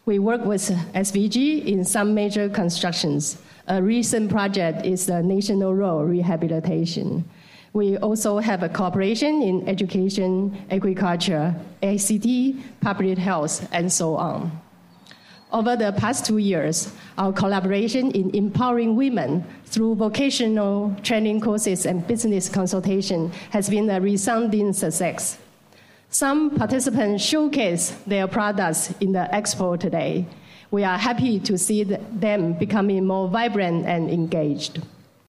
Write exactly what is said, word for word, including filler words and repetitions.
We work with S V G in some major constructions. A recent project is the National Road rehabilitation. We also have a cooperation in education, agriculture, I C T, public health, and so on. Over the past two years, our collaboration in empowering women through vocational training courses and business consultation has been a resounding success. Some participants showcase their products in the expo today. We are happy to see them becoming more vibrant and engaged.